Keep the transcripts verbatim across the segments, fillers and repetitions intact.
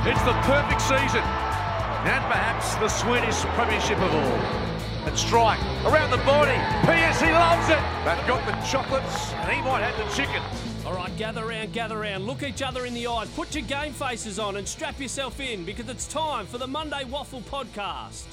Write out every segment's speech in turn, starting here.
It's the perfect season, and perhaps the sweetest premiership of all. And strike around the body. P S, he loves it. They've got the chocolates, and he might have the chicken. All right, gather round, gather round. Look each other in the eyes. Put your game faces on and strap yourself in, because it's time for the Monday Waffle Podcast.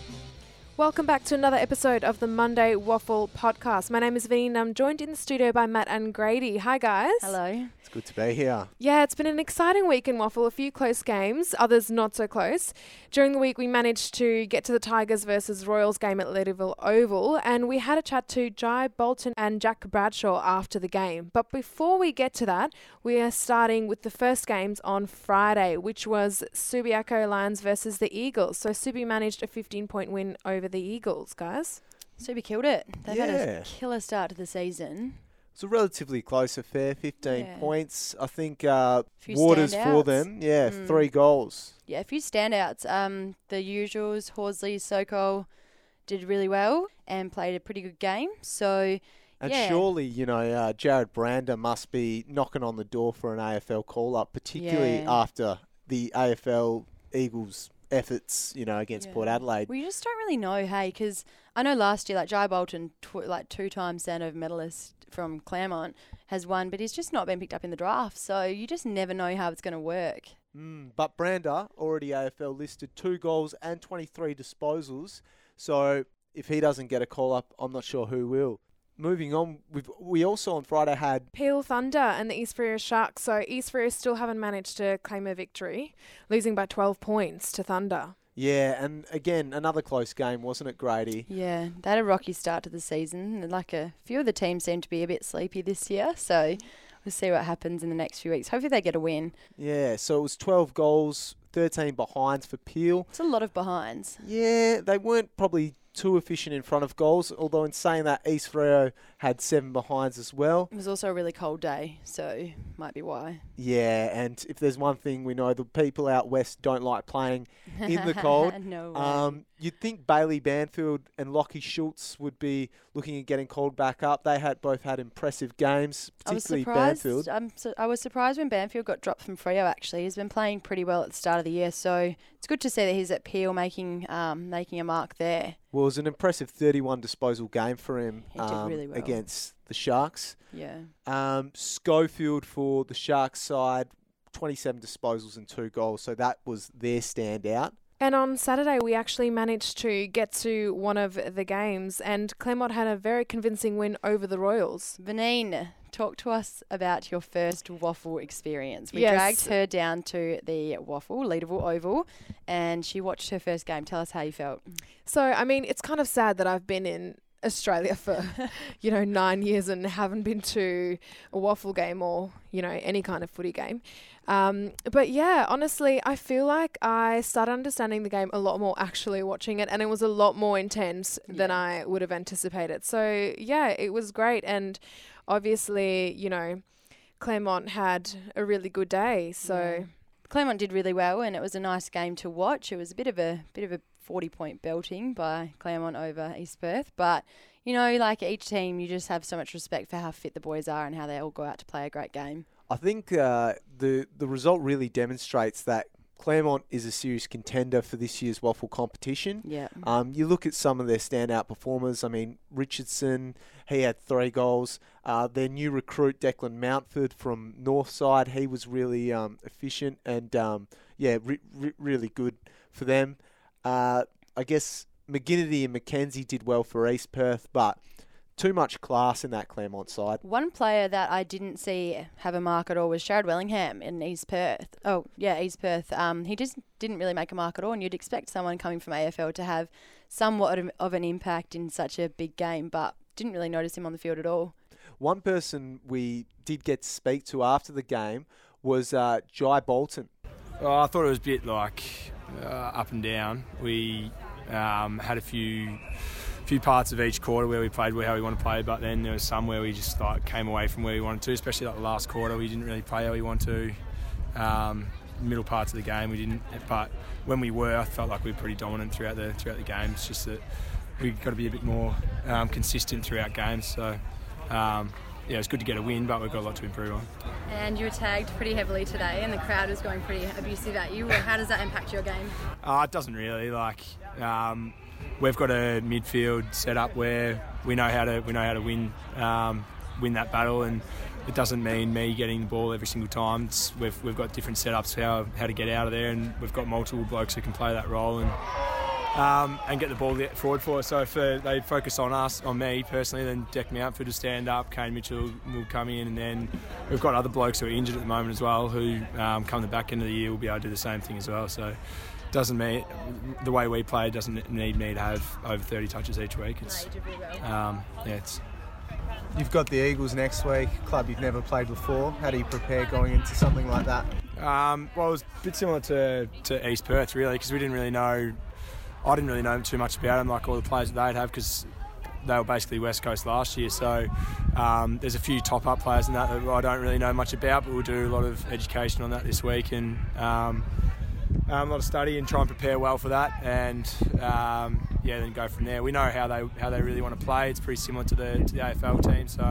Welcome back to another episode of the Monday Waffle Podcast. My name is Veen and I'm joined in the studio by Matt and Grady. Hi, guys. Hello. It's good to be here. Yeah, it's been an exciting week in Waffle. A few close games, others not so close. During the week, we managed to get to the Tigers versus Royals game at Leederville Oval, and we had a chat to Jai Bolton and Jack Bradshaw after the game. But before we get to that, we are starting with the first games on Friday, which was Subiaco Lions versus the Eagles. So Subi managed a fifteen-point win over the Eagles, guys. Subi killed it. They've Yeah. had a killer start to the season. It's a relatively close affair, fifteen Yeah. points. I think uh, Few Waters for standouts. them, yeah, Mm. three goals. Yeah, a few standouts. Um, the usuals, Horsley, Sokol, did really well and played a pretty good game. So, And yeah. surely, you know, uh, Jared Brander must be knocking on the door for an A F L call-up, particularly Yeah. after the A F L Eagles' efforts, you know, against Yeah. Port Adelaide. We just don't really know, hey, because I know last year, like Jai Bolton, tw- like two-time Sandover medalist from Claremont, has won, but he's just not been picked up in the draft. So you just never know how it's going to work. Mm, but Brander, already A F L listed, two goals and twenty-three disposals. So if he doesn't get a call-up, I'm not sure who will. Moving on, we've, we also on Friday had Peel Thunder and the East Freo Sharks. So East Freo still haven't managed to claim a victory, losing by twelve points to Thunder. Yeah, and again, another close game, wasn't it, Grady? Yeah, they had a rocky start to the season. And like a few of the teams seem to be a bit sleepy this year, so we'll see what happens in the next few weeks. Hopefully they get a win. Yeah, so it was twelve goals, thirteen behinds for Peel. It's a lot of behinds. Yeah, they weren't probably too efficient in front of goals, although in saying that, East Freo had seven behinds as well. It was also a really cold day, so might be why. Yeah, and if there's one thing we know, the people out west don't like playing in the cold. No way. Um, you'd think Bailey Banfield and Lockie Schultz would be looking at getting called back up. They had both had impressive games, I was particularly surprised. Banfield. I'm su- I was surprised when Banfield got dropped from Freo. Actually, he's been playing pretty well at the start of the year, so it's good to see that he's at Peel making um, making a mark there. Well, it was an impressive thirty-one disposal game for him He did um, really well. against the Sharks. Yeah. Um, Schofield for the Sharks side, twenty-seven disposals and two goals, so that was their standout. And on Saturday, we actually managed to get to one of the games, and Claremont had a very convincing win over the Royals. Vanine, talk to us about your first waffle experience. We Yes. dragged her down to the waffle, Leederville Oval, and she watched her first game. Tell us how you felt. So, I mean, it's kind of sad that I've been in Australia for, you know, nine years and haven't been to a waffle game or, you know, any kind of footy game. Um, but yeah, honestly, I feel like I started understanding the game a lot more actually watching it, and it was a lot more intense than Yeah. I would have anticipated. So yeah, it was great. And obviously, you know, Claremont had a really good day. So Yeah. Claremont did really well, and it was a nice game to watch. It was a bit of a bit of a forty-point belting by Claremont over East Perth, but you know, like each team, you just have so much respect for how fit the boys are and how they all go out to play a great game. I think uh, the the result really demonstrates that Claremont is a serious contender for this year's waffle competition. Yeah. Um, you look at some of their standout performers. I mean, Richardson, he had three goals. Uh, their new recruit, Declan Mountford from Northside, he was really um, efficient and, um, yeah, re- re- really good for them. Uh, I guess McGinnity and McKenzie did well for East Perth, but too much class in that Claremont side. One player that I didn't see have a mark at all was Sharad Wellingham in East Perth. Oh, yeah, East Perth. Um, he just didn't really make a mark at all, and you'd expect someone coming from A F L to have somewhat of- of an impact in such a big game, but didn't really notice him on the field at all. One person we did get to speak to after the game was uh, Jai Bolton. Oh, I thought it was a bit like uh, up and down. We um, had a few few parts of each quarter where we played how we want to play, but then there was some where we just like came away from where we wanted to, especially like the last quarter. We didn't really play how we wanted to. Um, middle parts of the game we didn't, but when we were, I felt like we were pretty dominant throughout the throughout the game. It's just that we've got to be a bit more um, consistent throughout games. So um, yeah, it's good to get a win, but we've got a lot to improve on. And you were tagged pretty heavily today, and the crowd was going pretty abusive at you. Well, how does that impact your game? Uh, it doesn't really. Like, um, we've got a midfield set up where we know how to we know how to win um, win that battle, and it doesn't mean me getting the ball every single time. It's, we've we've got different setups how how to get out of there, and we've got multiple blokes who can play that role and um, and get the ball forward for us. So if uh, they focus on us, on me personally, then Deck Mountford will stand up, Kane Mitchell will come in, and then we've got other blokes who are injured at the moment as well, who um, come the back end of the year will be able to do the same thing as well. So doesn't mean the way we play doesn't need me to have over thirty touches each week. It's um, yeah, it's. You've got the Eagles next week, club you've never played before. How do you prepare going into something like that? Um, well, it was a bit similar to, to East Perth, really, because we didn't really know, I didn't really know too much about them, like all the players that they'd have, because they were basically West Coast last year. So um, there's a few top-up players in that that I don't really know much about, but we'll do a lot of education on that this week, and um, um, a lot of study and try and prepare well for that, and um, yeah, then go from there. We know how they how they really want to play. It's pretty similar to the to the A F L team, so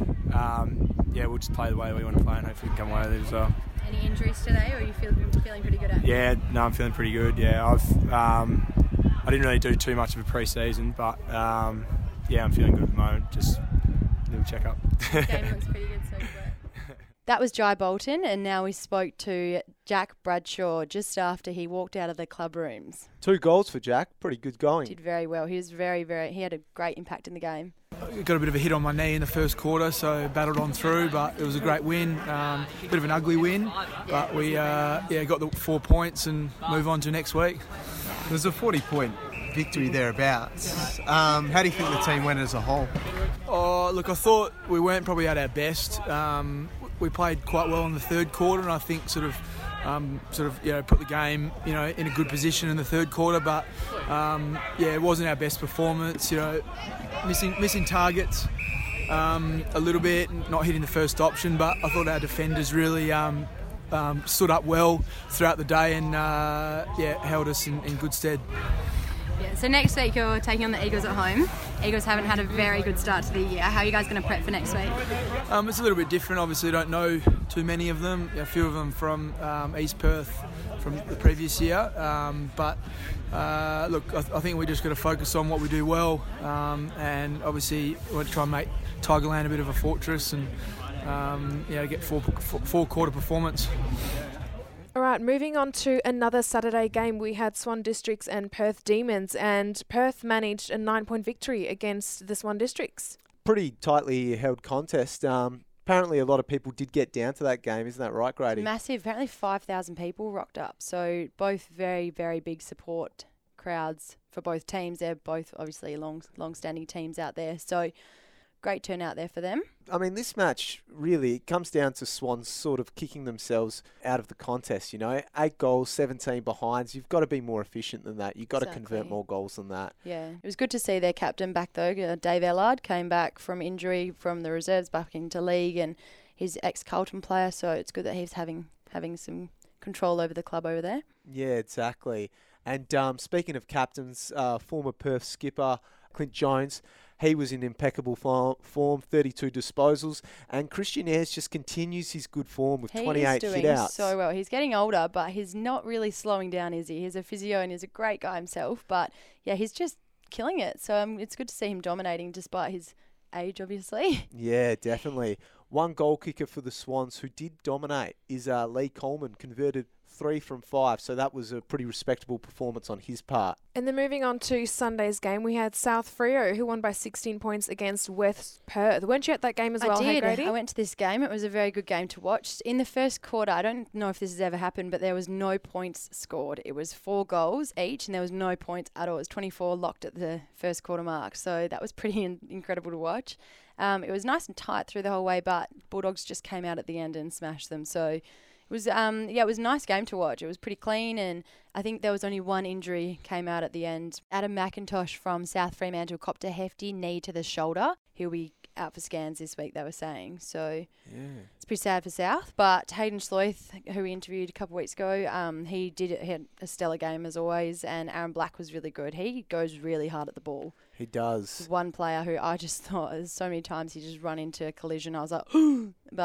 um, yeah, we'll just play the way we want to play, and hopefully we can come away with it as well. Any injuries today, or are you feel, feeling pretty good at it? Yeah, no, I'm feeling pretty good. Yeah, I've um, I didn't really do too much of a pre-season, but um, yeah, I'm feeling good at the moment. Just a little check-up. Game looks pretty good so far. That was Jai Bolton, and now we spoke to Jack Bradshaw just after he walked out of the club rooms. Two goals for Jack. Pretty good going. Did very well. He was very, very... He had a great impact in the game. I got a bit of a hit on my knee in the first quarter, so battled on through, but it was a great win. Um, bit of an ugly win, but we uh, yeah got the four points and move on to next week. It was a forty-point victory thereabouts. Um, how do you think the team went as a whole? Oh, look, I thought we weren't probably at our best. Um, we played quite well in the third quarter, and I think sort of, um, sort of, you know, put the game, you know, in a good position in the third quarter. But um, yeah, it wasn't our best performance. You know, missing missing targets um, a little bit, not hitting the first option. But I thought our defenders really um, um, stood up well throughout the day, and uh, yeah, held us in, in good stead. Yeah, so next week you're taking on the Eagles at home. Eagles haven't had a very good start to the year. How are you guys going to prep for next week? Um, it's a little bit different. Obviously, don't know too many of them. A few of them from um, East Perth from the previous year. Um, but uh, look, I, th- I think we just got to focus on what we do well, um, and obviously we want to try and make Tigerland a bit of a fortress, and um, you know, get four, four, four quarter performance. All right, moving on to another Saturday game. We had Swan Districts and Perth Demons, and Perth managed a nine-point victory against the Swan Districts. Pretty tightly held contest. Um, apparently a lot of people did get down to that game. Isn't that right, Grady? Massive. Apparently five thousand people rocked up. So both very, very big support crowds for both teams. They're both obviously long, long-standing teams out there. So great turnout there for them. I mean, this match really comes down to Swans sort of kicking themselves out of the contest, you know. Eight goals, seventeen behinds. You've got to be more efficient than that. You've got Exactly. to convert more goals than that. Yeah, it was good to see their captain back though. Uh, Dave Ellard came back from injury from the reserves back into league, and he's ex-Carlton player, so it's good that he's having having some control over the club over there. Yeah, exactly. And um, speaking of captains, uh, former Perth skipper Clint Jones, he was in impeccable form, thirty-two disposals, and Christian Ayres just continues his good form with He twenty-eight is doing hit-outs. so well. He's getting older, but he's not really slowing down, is he? He's a physio and he's a great guy himself, but yeah, he's just killing it. So um, it's good to see him dominating despite his age, obviously. Yeah, definitely. One goal kicker for the Swans who did dominate is uh, Lee Coleman, converted three from five, so that was a pretty respectable performance on his part. And then moving on to Sunday's game, we had South Freo, who won by sixteen points against West Perth. Weren't you at that game as well, I hey did. Grady? I went to this game. It was a very good game to watch. In the first quarter, I don't know if this has ever happened, but there was no points scored. It was four goals each, and there was no points at all. It was twenty-four locked at the first quarter mark, so that was pretty in- incredible to watch. Um, it was nice and tight through the whole way, but Bulldogs just came out at the end and smashed them. So it was, um, yeah, it was a nice game to watch. It was pretty clean, and I think there was only one injury came out at the end. Adam McIntosh from South Fremantle copped a hefty knee to the shoulder. He'll be out for scans this week, they were saying. So Yeah. it's pretty sad for South. But Hayden Sloith, who we interviewed a couple of weeks ago, um, he did he had a stellar game as always, and Aaron Black was really good. He goes really hard at the ball. He does. One player who I just thought so many times he just run into a collision. I was like, but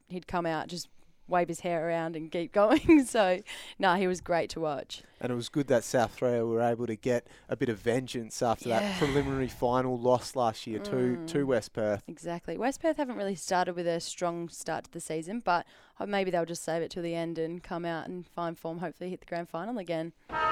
he'd come out, just wave his hair around and keep going. So, no, he was great to watch. And it was good that South Freo were able to get a bit of vengeance after Yeah. that preliminary final loss last year to, Mm. to West Perth. Exactly. West Perth haven't really started with a strong start to the season, but uh, maybe they'll just save it till the end and come out and find form, hopefully hit the grand final again.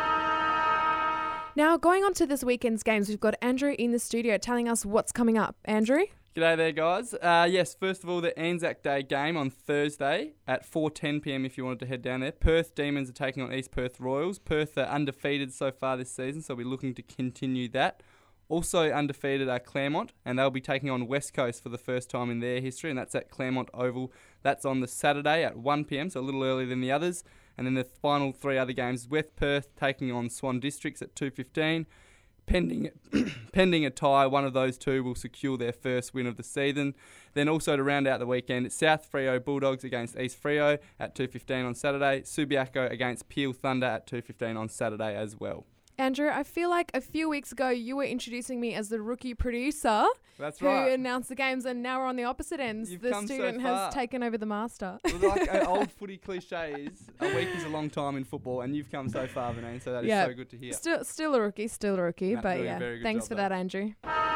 Now, going on to this weekend's games, we've got Andrew in the studio telling us what's coming up. Andrew? G'day there, guys. Uh, yes, first of all, the Anzac Day game on Thursday at four ten p m if you wanted to head down there. Perth Demons are taking on East Perth Royals. Perth are undefeated so far this season, so we're looking to continue that. Also undefeated are Claremont, and they'll be taking on West Coast for the first time in their history, and that's at Claremont Oval. That's on the Saturday at one p m, so a little earlier than the others. And then the final three other games, West Perth taking on Swan Districts at two fifteen. Pending pending a tie, one of those two will secure their first win of the season. Then also to round out the weekend, South Freo Bulldogs against East Freo at two fifteen on Saturday. Subiaco against Peel Thunder at two fifteen on Saturday as well. Andrew, I feel like a few weeks ago you were introducing me as the rookie producer That's who right. announced the games, and now we're on the opposite ends. You've the come so student far. has taken over the master. Well, like an old footy cliche is, a week is a long time in football, and you've come so far, Vanine, so that is Yeah. so good to hear. Still, still a rookie, still a rookie, Nah, but doing a yeah, very good thanks job, for though. that, Andrew.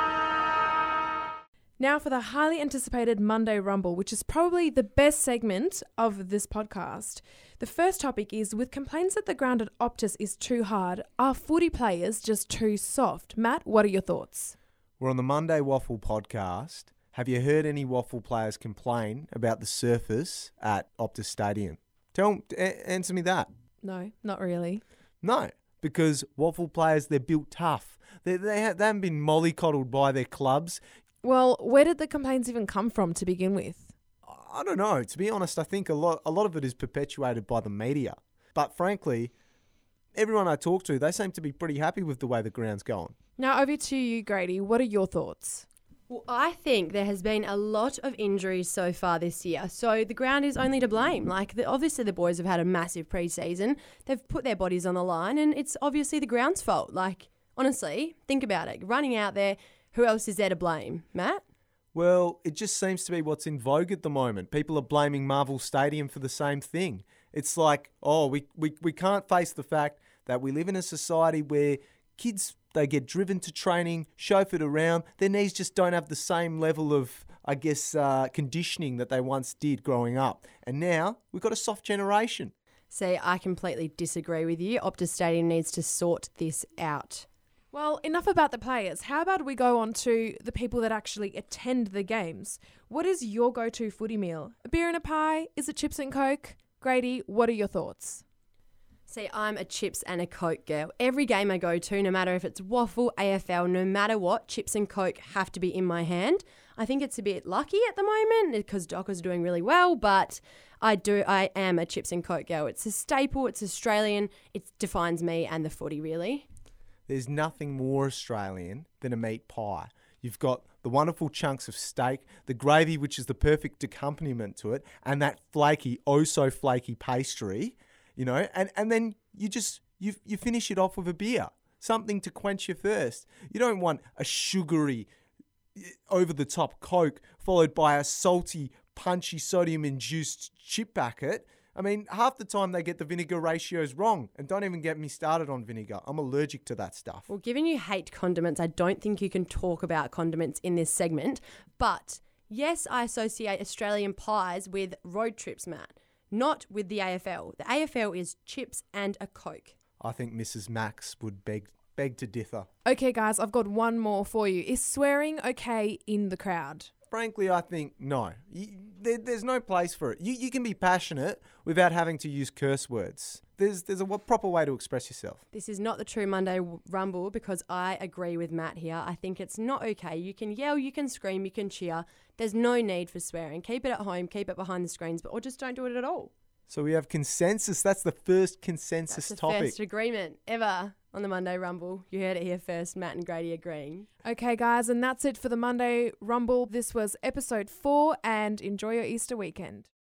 Now for the highly anticipated Monday Rumble, which is probably the best segment of this podcast. The first topic is, with complaints that the ground at Optus is too hard, are footy players just too soft? Matt, what are your thoughts? We're on the Monday Waffle podcast. Have you heard any Waffle players complain about the surface at Optus Stadium? Tell, a- answer me that. No, not really. No, because Waffle players, they're built tough. They, they, ha- they haven't been mollycoddled by their clubs. Well, where did the complaints even come from to begin with? I don't know. To be honest, I think a lot a lot of it is perpetuated by the media. But frankly, everyone I talk to, they seem to be pretty happy with the way the ground's going. Now over to you, Grady. What are your thoughts? Well, I think there has been a lot of injuries so far this year, so the ground is only to blame. Like, the, obviously the boys have had a massive pre-season. They've put their bodies on the line, and it's obviously the ground's fault. Like, honestly, think about it. Running out there, who else is there to blame? Matt? Well, it just seems to be what's in vogue at the moment. People are blaming Marvel Stadium for the same thing. It's like, oh, we, we, we can't face the fact that we live in a society where kids, they get driven to training, chauffeured around. Their knees just don't have the same level of, I guess, uh, conditioning that they once did growing up. And now we've got a soft generation. See, I completely disagree with you. Optus Stadium needs to sort this out. Well, enough about the players. How about we go on to the people that actually attend the games? What is your go-to footy meal? A beer and a pie? Is it chips and Coke? Grady, what are your thoughts? See, I'm a chips and a Coke girl. Every game I go to, no matter if it's waffle, A F L, no matter what, chips and Coke have to be in my hand. I think it's a bit lucky at the moment because Dockers are doing really well, but I do. I am a chips and Coke girl. It's a staple. It's Australian. It defines me and the footy, really. There's nothing more Australian than a meat pie. You've got the wonderful chunks of steak, the gravy, which is the perfect accompaniment to it, and that flaky, oh so flaky pastry, you know, and, and then you just, you you finish it off with a beer, something to quench your thirst. You don't want a sugary, over-the-top Coke followed by a salty, punchy, sodium-induced chip packet. I mean, half the time they get the vinegar ratios wrong, and don't even get me started on vinegar. I'm allergic to that stuff. Well, given you hate condiments, I don't think you can talk about condiments in this segment. But yes, I associate Australian pies with road trips, Matt, not with the A F L. The A F L is chips and a Coke. I think Missus Max would beg beg to differ. Okay, guys, I've got one more for you. Is swearing okay in the crowd? Frankly, I think no. You, there, there's no place for it. You, you can be passionate without having to use curse words. There's there's a w- proper way to express yourself. This is not the true Monday w- Rumble because I agree with Matt here. I think it's not okay. You can yell, you can scream, you can cheer. There's no need for swearing. Keep it at home, keep it behind the screens, but or just don't do it at all. So we have consensus. That's the first consensus That's the topic. first agreement ever on the Monday Rumble. You heard it here first, Matt and Grady agreeing. Okay, guys, and that's it for the Monday Rumble. This was episode four, and enjoy your Easter weekend.